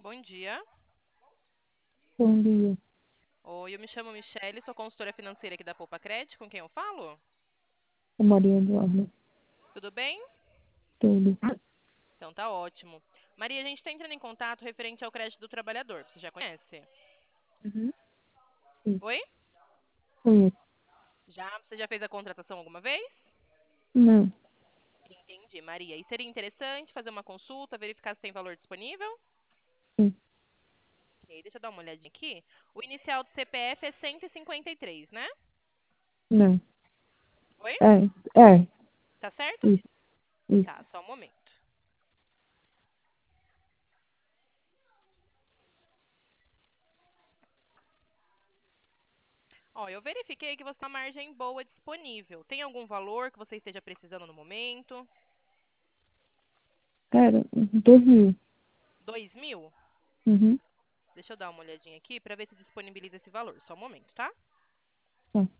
bom dia. Bom dia. Oi, eu me chamo Michele, sou consultora financeira aqui da Poupa Cred. Com quem eu falo? A Maria Eduarda. Tudo bem? Tudo. Então tá ótimo. Maria, a gente está entrando em contato referente ao crédito do trabalhador. Você já conhece? Uhum. Sim. Oi? Conheço. Já? Você já fez a contratação alguma vez? Não. Entendi, Maria. E seria interessante fazer uma consulta, verificar se tem valor disponível? Sim. Ok, deixa eu dar uma olhadinha aqui. O inicial do CPF é 153, né? Não. Oi? É. Tá certo? Isso. Isso. Tá, só um momento. Ó, eu verifiquei que você tem uma margem boa disponível. Tem algum valor que você esteja precisando no momento? Era 2000. 2.000? Uhum. Deixa eu dar uma olhadinha aqui para ver se disponibiliza esse valor. Só um momento, tá? Tá.